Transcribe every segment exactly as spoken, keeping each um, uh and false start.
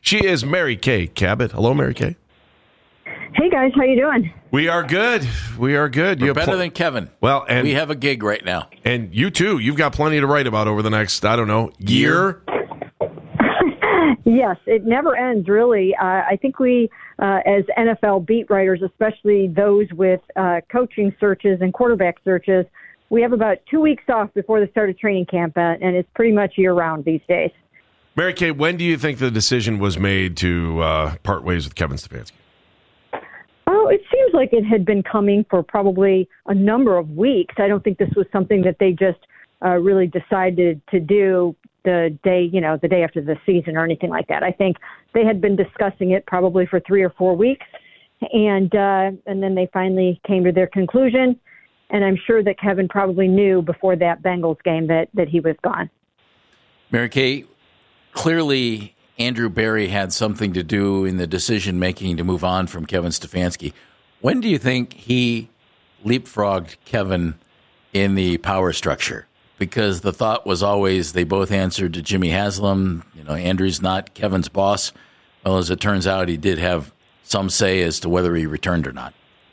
She is Mary Kay Cabot. Hello, Mary Kay. Hey, guys. How you doing? We are good. We are good. We're you better pl- than Kevin. Well, and we have a gig right now. And you, too. You've got plenty to write about over the next, I don't know, year? Yes, it never ends, really. Uh, I think we, uh, as N F L beat writers, especially those with uh, coaching searches and quarterback searches, we have about two weeks off before the start of training camp, uh, and it's pretty much year-round these days. Mary Kay, when do you think the decision was made to uh, part ways with Kevin Stefanski? Oh, it seems like it had been coming for probably a number of weeks. I don't think this was something that they just uh, really decided to do the day, you know, the day after the season or anything like that. I think they had been discussing it probably for three or four weeks, and uh, and then they finally came to their conclusion. And I'm sure that Kevin probably knew before that Bengals game that, that he was gone. Mary Kay, clearly Andrew Berry had something to do in the decision-making to move on from Kevin Stefanski. When do you think he leapfrogged Kevin in the power structure? Because the thought was always they both answered to Jimmy Haslam. You know, Andrew's not Kevin's boss. Well, as it turns out, he did have some say as to whether he returned or not.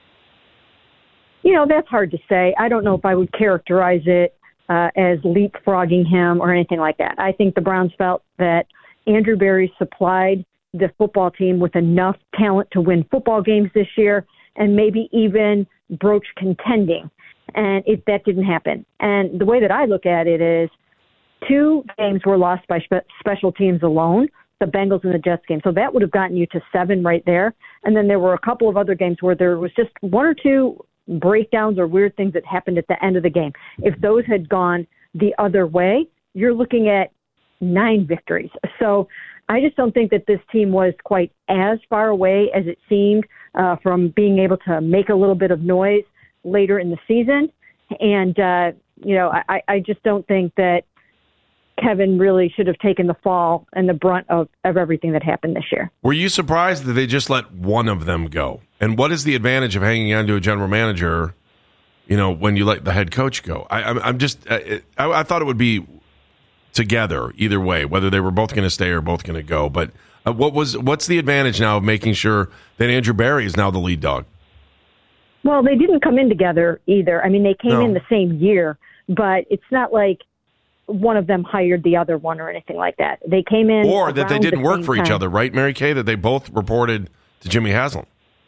You know, that's hard to say. I don't know if I would characterize it uh, as leapfrogging him or anything like that. I think the Browns felt that Andrew Berry supplied the football team with enough talent to win football games this year and maybe even broach contending. And it, that didn't happen. And the way that I look at it is two games were lost by spe- special teams alone, the Bengals and the Jets game. So that would have gotten you to seven right there. And then there were a couple of other games where there was just one or two breakdowns or weird things that happened at the end of the game. If those had gone the other way, you're looking at nine victories. So I just don't think that this team was quite as far away as it seemed uh, from being able to make a little bit of noise later in the season. And, uh, you know, I, I just don't think that Kevin really should have taken the fall and the brunt of, of everything that happened this year. Were you surprised that they just let one of them go? And what is the advantage of hanging on to a general manager, you know, when you let the head coach go? I, I'm, I'm just, I, I thought it would be together either way, whether they were both going to stay or both going to go. But uh, what was, what's the advantage now of making sure that Andrew Berry is now the lead dog? Well, they didn't come in together either. I mean, they came No. in the same year, but it's not like one of them hired the other one or anything like that. They came in Or that they around didn't the work same for each time. other, right, Mary Kay? That they both reported to Jimmy Haslam.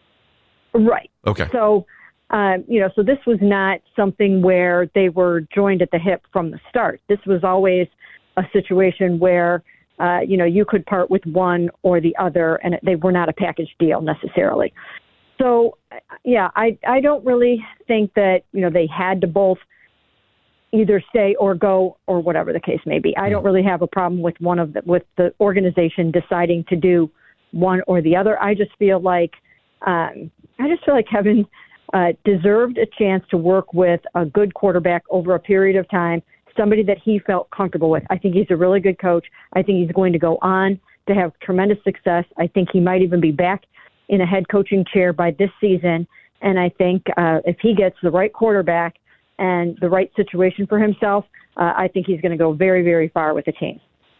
Right. Okay. So, um, you know, so this was not something where they were joined at the hip from the start. This was always a situation where, uh, you know, you could part with one or the other, and they were not a package deal necessarily. So, yeah, I, I don't really think that, you know, they had to both either stay or go or whatever the case may be. I don't really have a problem with one of the, with the organization deciding to do one or the other. I just feel like, um, I just feel like Kevin uh, deserved a chance to work with a good quarterback over a period of time, somebody that he felt comfortable with. I think he's a really good coach. I think he's going to go on to have tremendous success. I think he might even be back in a head coaching chair by this season. And I think uh, if he gets the right quarterback and the right situation for himself, uh, I think he's going to go very, very far with the team.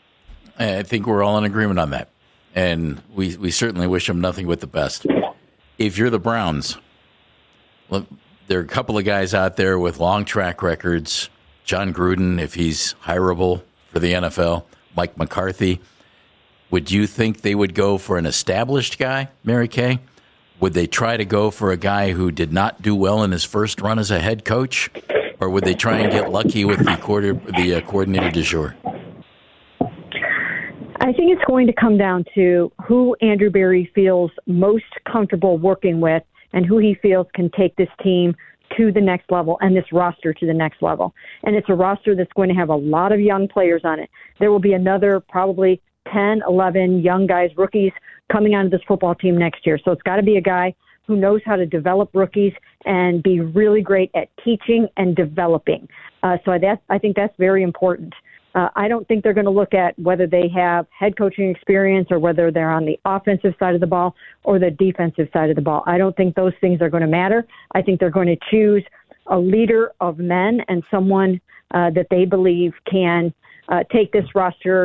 I think we're all in agreement on that. And we, we certainly wish him nothing but the best. If you're the Browns, look, there are a couple of guys out there with long track records. John Gruden, if he's hireable for the N F L, Mike McCarthy. Would you think they would go for an established guy, Mary Kay? Would they try to go for a guy who did not do well in his first run as a head coach? Or would they try and get lucky with the quarter, the uh, coordinator du jour? I think it's going to come down to who Andrew Berry feels most comfortable working with and who he feels can take this team to the next level and this roster to the next level. And it's a roster that's going to have a lot of young players on it. There will be another probably ten, eleven young guys, rookies, coming onto this football team next year. So it's got to be a guy who knows how to develop rookies and be really great at teaching and developing. Uh, so that, I think that's very important. Uh, I don't think they're going to look at whether they have head coaching experience or whether they're on the offensive side of the ball or the defensive side of the ball. I don't think those things are going to matter. I think they're going to choose a leader of men and someone uh, that they believe can uh, take this roster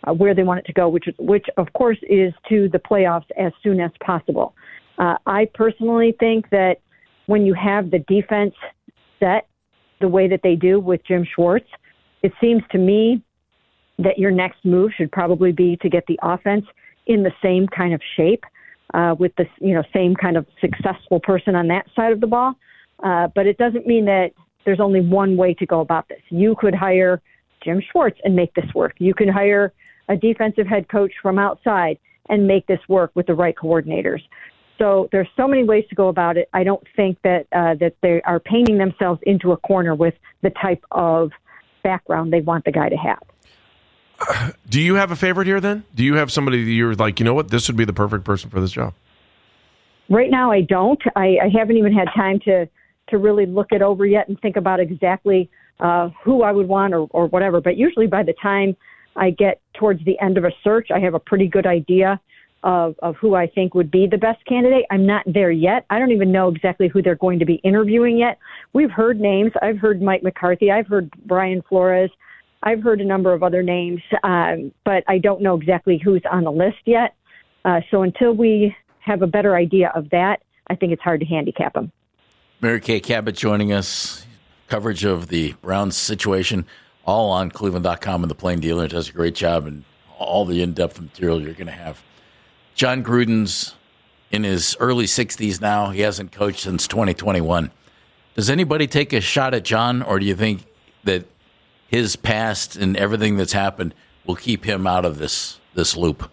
uh, where they want it to go, which, is, which of course is to the playoffs as soon as possible. Uh, I personally think that when you have the defense set the way that they do with Jim Schwartz, it seems to me that your next move should probably be to get the offense in the same kind of shape uh, with the you know same kind of successful person on that side of the ball. Uh, but it doesn't mean that there's only one way to go about this. You could hire Jim Schwartz and make this work. You could hire a defensive head coach from outside and make this work with the right coordinators. So there's so many ways to go about it. I don't think that uh, that they are painting themselves into a corner with the type of background they want the guy to have. Uh, do you have a favorite here then? Do you have somebody that you're like, you know what, this would be the perfect person for this job? Right now I don't. I, I haven't even had time to, to really look it over yet and think about exactly uh, who I would want or, or whatever. But usually by the time I get towards the end of a search, I have a pretty good idea of, of who I think would be the best candidate. I'm not there yet. I don't even know exactly who they're going to be interviewing yet. We've heard names. I've heard Mike McCarthy. I've heard Brian Flores. I've heard a number of other names, um, but I don't know exactly who's on the list yet. Uh, so until we have a better idea of that, I think it's hard to handicap them. Mary Kay Cabot joining us. Coverage of the Browns situation, all on Cleveland dot com and the Plain Dealer. It does a great job and all the in-depth material you're going to have. John Gruden's in his early sixties now. He hasn't coached since twenty twenty-one. Does anybody take a shot at John, or do you think that his past and everything that's happened will keep him out of this this loop?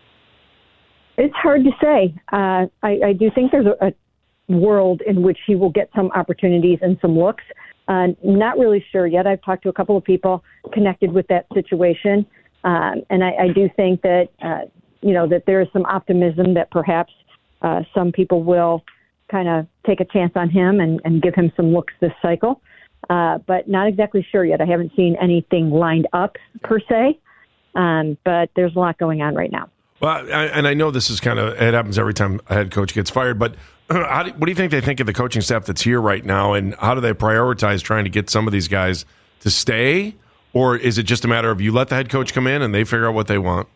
It's hard to say. Uh, I, I do think there's a, a world in which he will get some opportunities and some looks. Uh, not really sure yet. I've talked to a couple of people connected with that situation, um, and I, I do think that uh, you know that there is some optimism that perhaps uh, some people will kind of take a chance on him and, and give him some looks this cycle. Uh, but not exactly sure yet. I haven't seen anything lined up per se, um, but there's a lot going on right now. Well, I, and I know this is kind of, it happens every time a head coach gets fired, but how do, what do you think they think of the coaching staff that's here right now, and how do they prioritize trying to get some of these guys to stay, or is it just a matter of you let the head coach come in and they figure out what they want?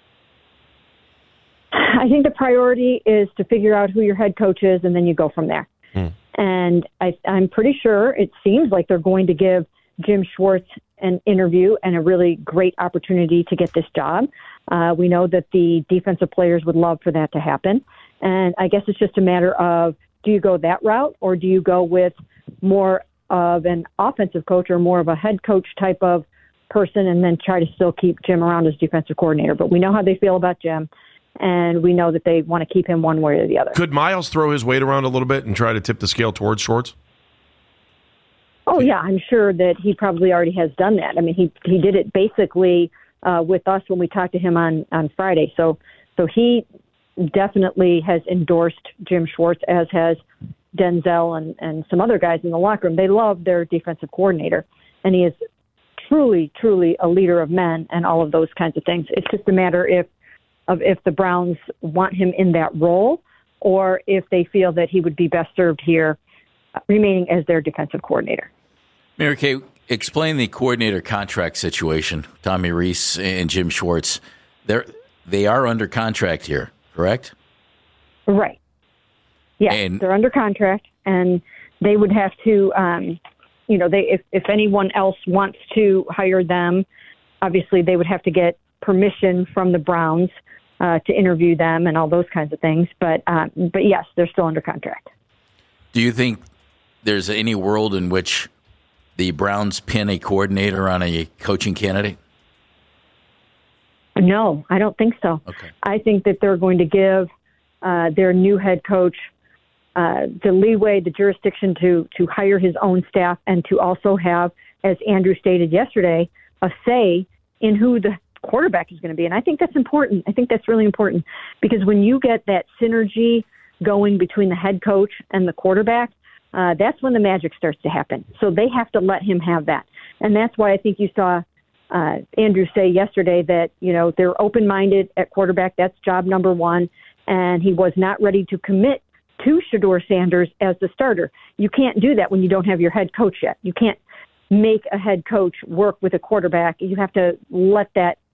I think the priority is to figure out who your head coach is, and then you go from there. Hmm. And I, I'm pretty sure it seems like they're going to give Jim Schwartz an interview and a really great opportunity to get this job. Uh, we know that the defensive players would love for that to happen. And I guess it's just a matter of, do you go that route, or do you go with more of an offensive coach or more of a head coach type of person and then try to still keep Jim around as defensive coordinator? But we know how they feel about Jim, and we know that they want to keep him one way or the other. Could Miles throw his weight around a little bit and try to tip the scale towards Schwartz? Oh, yeah, I'm sure that he probably already has done that. I mean, he he did it basically uh, with us when we talked to him on, on Friday. So so he definitely has endorsed Jim Schwartz, as has Denzel and, and some other guys in the locker room. They love their defensive coordinator, and he is truly, truly a leader of men and all of those kinds of things. It's just a matter if of if the Browns want him in that role, or if they feel that he would be best served here remaining as their defensive coordinator. Mary Kay, explain the coordinator contract situation. Tommy Rees and Jim Schwartz, they're, they are under contract here, correct? Right. Yeah, and they're under contract, and they would have to, um, you know, they if, if anyone else wants to hire them, obviously they would have to get permission from the Browns uh, to interview them and all those kinds of things. But um, but yes, they're still under contract. Do you think there's any world in which the Browns pin a coordinator on a coaching candidate? No, I don't think so. Okay. I think that they're going to give uh, their new head coach uh, the leeway, the jurisdiction to to hire his own staff, and to also have, as Andrew stated yesterday, a say in who the quarterback is going to be. And I think that's important. I think that's really important, because when you get that synergy going between the head coach and the quarterback, uh, that's when the magic starts to happen. So they have to let him have that. And that's why I think you saw uh, Andrew say yesterday that, you know, they're open-minded at quarterback. That's job number one. And he was not ready to commit to Shedeur Sanders as the starter. You can't do that when you don't have your head coach yet. You can't make a head coach work with a quarterback. You have to let that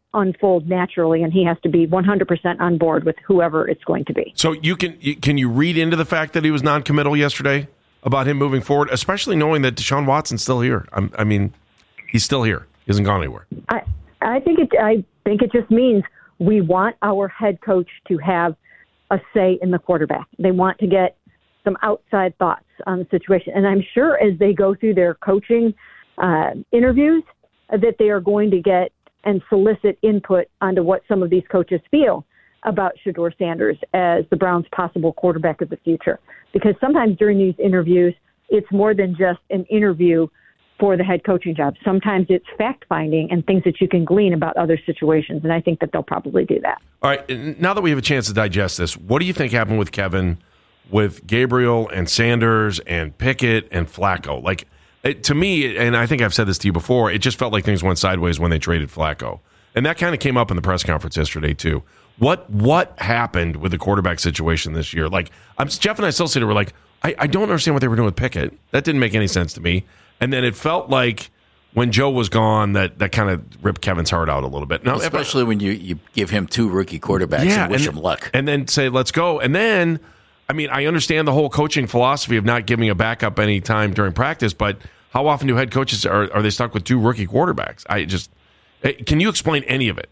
unfold naturally, and he has to be one hundred percent on board with whoever it's going to be. So you can you, can you read into the fact that he was non-committal yesterday about him moving forward, especially knowing that Deshaun Watson's still here? I'm, I mean, he's still here. He hasn't gone anywhere. I I think it I think it just means we want our head coach to have a say in the quarterback. They want to get some outside thoughts on the situation, and I'm sure as they go through their coaching uh, interviews that they are going to get and solicit input onto what some of these coaches feel about Shedeur Sanders as the Browns' possible quarterback of the future. Because sometimes during these interviews, it's more than just an interview for the head coaching job. Sometimes it's fact-finding and things that you can glean about other situations, and I think that they'll probably do that. All right, now that we have a chance to digest this, what do you think happened with Kevin, with Gabriel and Sanders and Pickett and Flacco? Like, it, to me, and I think I've said this to you before, it just felt like things went sideways when they traded Flacco. And that kind of came up in the press conference yesterday, too. What what happened with the quarterback situation this year? Like, I'm, Jeff and I still sit here, we're like, I, I don't understand what they were doing with Pickett. That didn't make any sense to me. And then it felt like when Joe was gone, that, that kind of ripped Kevin's heart out a little bit. Now, especially I, when you, you give him two rookie quarterbacks yeah, and wish and, him luck. And then say, let's go. And then, I mean, I understand the whole coaching philosophy of not giving a backup any time during practice, but how often do head coaches, are, are they stuck with two rookie quarterbacks? I just, can you explain any of it?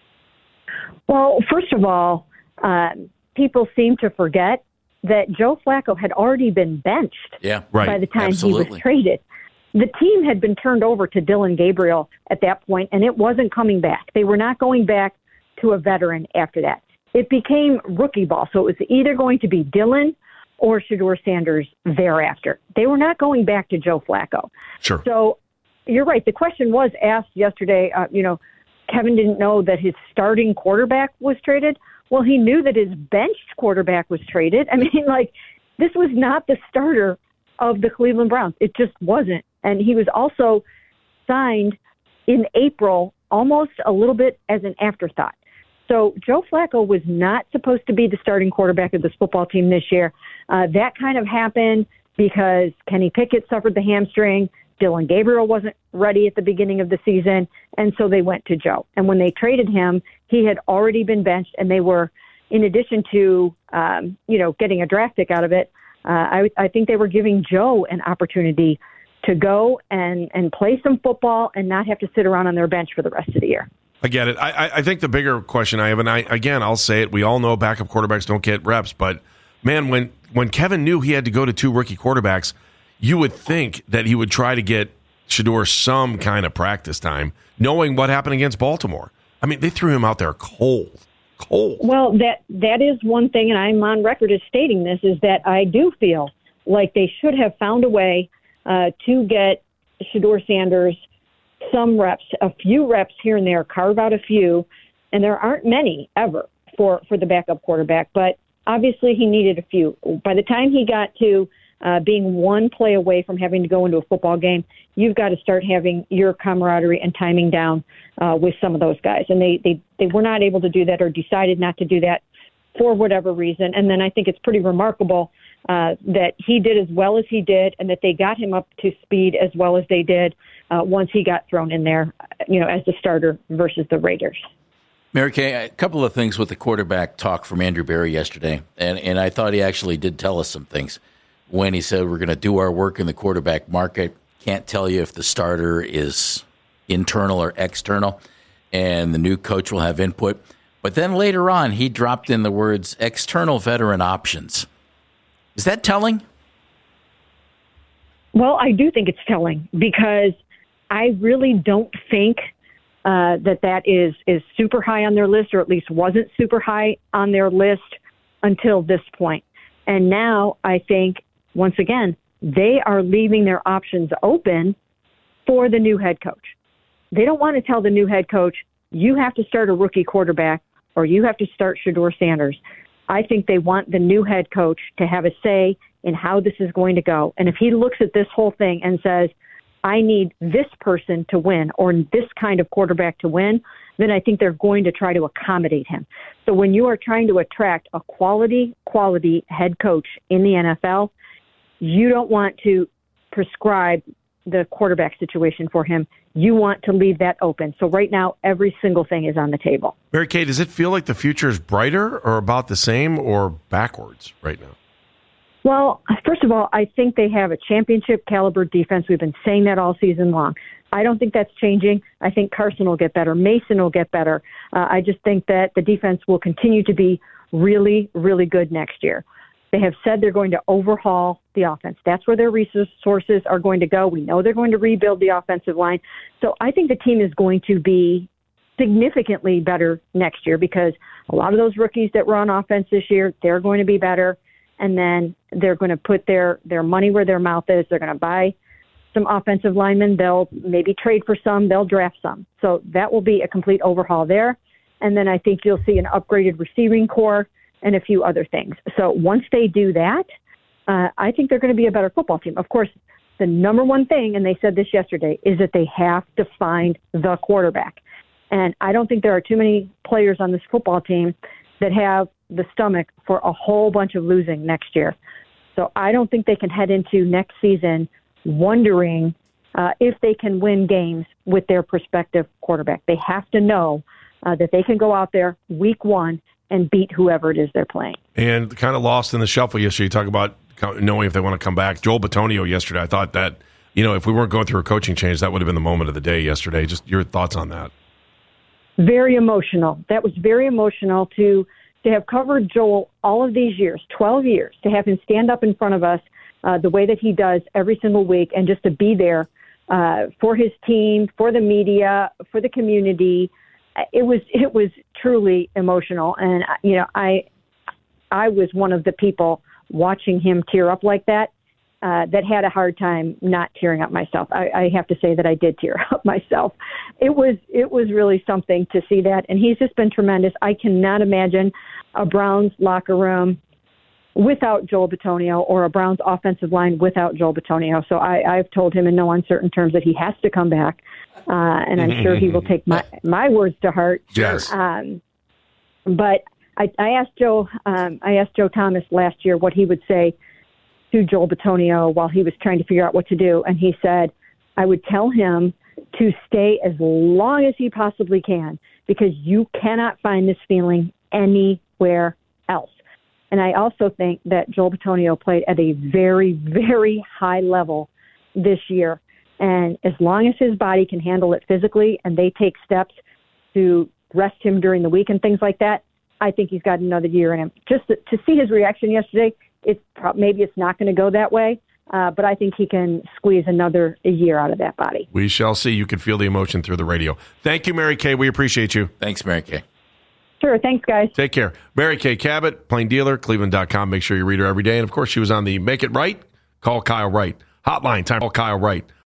Well, first of all, uh, people seem to forget that Joe Flacco had already been benched yeah, right. by the time Absolutely. he was traded. The team had been turned over to Dylan Gabriel at that point, and it wasn't coming back. They were not going back to a veteran after that. It became rookie ball, so it was either going to be Dylan or Shedeur Sanders thereafter. They were not going back to Joe Flacco. Sure. So you're right. The question was asked yesterday, uh, you know, Kevin didn't know that his starting quarterback was traded. Well, he knew that his benched quarterback was traded. I mean, like, this was not the starter of the Cleveland Browns. It just wasn't. And he was also signed in April almost a little bit as an afterthought. So Joe Flacco was not supposed to be the starting quarterback of this football team this year. Uh, that kind of happened because Kenny Pickett suffered the hamstring. Dylan Gabriel wasn't ready at the beginning of the season, and so they went to Joe. And when they traded him, he had already been benched, and they were, in addition to, um, you know, getting a draft pick out of it, uh, I, I think they were giving Joe an opportunity to go and, and play some football and not have to sit around on their bench for the rest of the year. I get it. I, I think the bigger question I have, and I again, I'll say it, we all know backup quarterbacks don't get reps, but, man, when, when Kevin knew he had to go to two rookie quarterbacks, you would think that he would try to get Shedeur some kind of practice time, knowing what happened against Baltimore. I mean, they threw him out there cold, cold. Well, that that is one thing, and I'm on record as stating this, is that I do feel like they should have found a way uh, to get Shedeur Sanders some reps, a few reps here and there, carve out a few, and there aren't many ever for, for the backup quarterback, but obviously he needed a few. By the time he got to Uh, being one play away from having to go into a football game, you've got to start having your camaraderie and timing down uh, with some of those guys. And they, they, they were not able to do that or decided not to do that for whatever reason. And then I think it's pretty remarkable uh, that he did as well as he did and that they got him up to speed as well as they did uh, once he got thrown in there, you know, as the starter versus the Raiders. Mary Kay, a couple of things with the quarterback talk from Andrew Berry yesterday, and, and I thought he actually did tell us some things. When he said, we're going to do our work in the quarterback market, can't tell you if the starter is internal or external, and the new coach will have input. But then later on, he dropped in the words external veteran options. Is that telling? Well, I do think it's telling because I really don't think uh, that that is, is super high on their list, or at least wasn't super high on their list until this point. And now I think, once again, they are leaving their options open for the new head coach. They don't want to tell the new head coach, you have to start a rookie quarterback or you have to start Shedeur Sanders. I think they want the new head coach to have a say in how this is going to go. And if he looks at this whole thing and says, I need this person to win or this kind of quarterback to win, then I think they're going to try to accommodate him. So when you are trying to attract a quality, quality head coach in the N F L, you don't want to prescribe the quarterback situation for him. you want to leave that open. So right now, every single thing is on the table. Mary Kay, does it feel like the future is brighter or about the same or backwards right now? Well, first of all, I think they have a championship caliber defense. We've been saying that all season long. I don't think that's changing. I think Carson will get better. Mason will get better. Uh, I just think that the defense will continue to be really, really good next year. They have said they're going to overhaul the offense. That's where their resources are going to go. We know they're going to rebuild the offensive line. So I think the team is going to be significantly better next year because a lot of those rookies that were on offense this year, they're going to be better. And then they're going to put their, their money where their mouth is. They're going to buy some offensive linemen. They'll maybe trade for some. They'll draft some. So that will be a complete overhaul there. And then I think you'll see an upgraded receiving core and a few other things. So once they do that, uh, I think they're going to be a better football team. Of course, the number one thing, and they said this yesterday, is that they have to find the quarterback. And I don't think there are too many players on this football team that have the stomach for a whole bunch of losing next year. So I don't think they can head into next season wondering uh, if they can win games with their prospective quarterback. They have to know uh, that they can go out there week one and beat whoever it is they're playing. And kind of lost in the shuffle yesterday. You talk about knowing if they want to come back. Joel Bitonio yesterday, I thought that, you know, if we weren't going through a coaching change, that would have been the moment of the day yesterday. Just your thoughts on that. Very emotional. That was very emotional to to have covered Joel all of these years, twelve years, to have him stand up in front of us uh, the way that he does every single week and just to be there uh, for his team, for the media, for the community. It was it was truly emotional, and you know, I I was one of the people watching him tear up like that. Uh, that had a hard time not tearing up myself. I, I have to say that I did tear up myself. It was it was really something to see that, and he's just been tremendous. I cannot imagine a Browns locker room without Joel Bitonio or a Browns offensive line without Joel Bitonio. So I, I've told him in no uncertain terms that he has to come back, uh, and I'm sure he will take my my words to heart. Yes. Um, but I, I asked Joe. Um, I asked Joe Thomas last year what he would say to Joel Bitonio while he was trying to figure out what to do. And he said, I would tell him to stay as long as he possibly can because you cannot find this feeling anywhere else. And I also think that Joel Bitonio played at a very, very high level this year. And as long as his body can handle it physically and they take steps to rest him during the week and things like that, I think he's got another year in him. Just to, to see his reaction yesterday, it's maybe it's not going to go that way, uh, but I think he can squeeze another a year out of that body. We shall see. You can feel the emotion through the radio. Thank you, Mary Kay. We appreciate you. Thanks, Mary Kay. Sure. Thanks, guys. Take care. Mary Kay Cabot, Plain Dealer, Cleveland dot com. Make sure you read her every day. And, of course, she was on the Make It Right, Call Kyle Wright hotline. Time to call Kyle Wright.